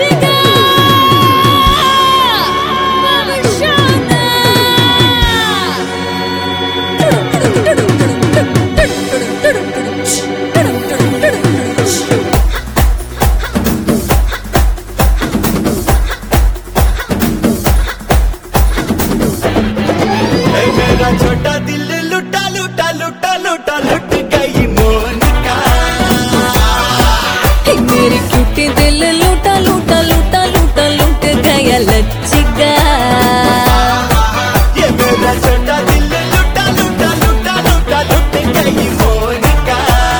छोटा दिल लुटा लुटा लुटा लुटा लुट गई मोनिका। मेरी क्यूटी दिल लूटा लूटा लूटा लूटा लूट गया लच्छिका। ये मेरा छोटा दिल लुटा लुटा लुटा लुटा लुट गई मोनिका।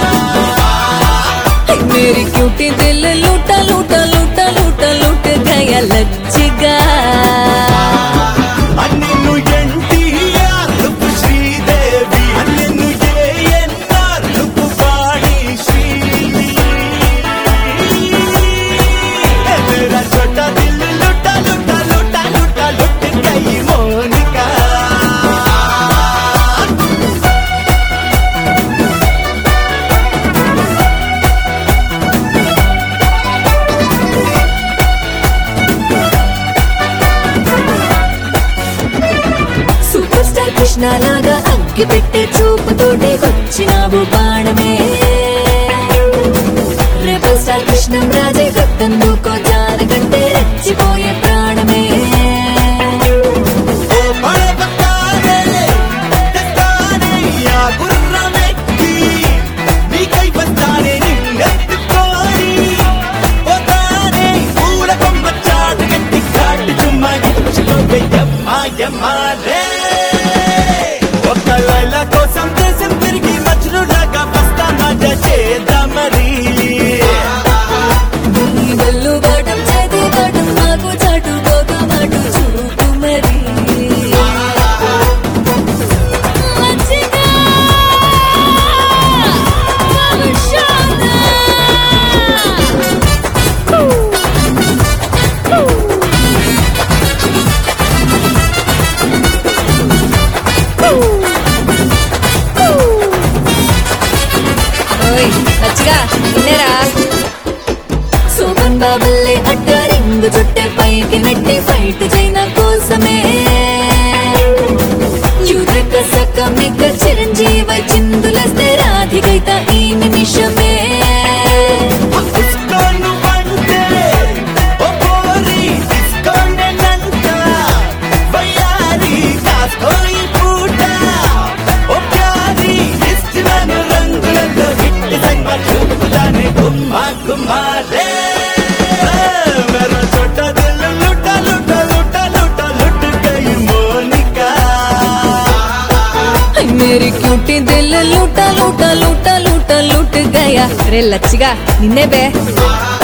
मेरी क्यूटी दिल लूटा लूटा लूटा लूटा लूट गया लच्छिका। కృష్ణలాగా అగ్గి పెట్టే చూపుతోటే వచ్చినావు బాణమే। రెబల్ స్టార్ కృష్ణం రాజే గొత్తందుకో జానకంటే రెచ్చిపోయే ప్రాణమే। కోసం దేశం తిరిగి మజ్నులాగా వస్తా మజ చేద్దా మరి। బల్లు బాటం చేతి బాటం మాకు చాటు పోక మాటు చూపు మరి। సోమన్ బాబుల్లే అడ్డ రింగు చుట్టే పైకి నెట్టి ఫైట్ చైనా కోసమే। యుద్ధక సకమిక చిరంజీవ చిందులస్తే రాధికైత ఈ నిమిషమే। मेरा छोटा दिल लुटा लुटा लुटा लुटा लुट गई मोनिका। मेरी क्यूटी दिल लूटा लूटा लूटा लूटा लूट गया। रे लच्छिगा निन्ने बे।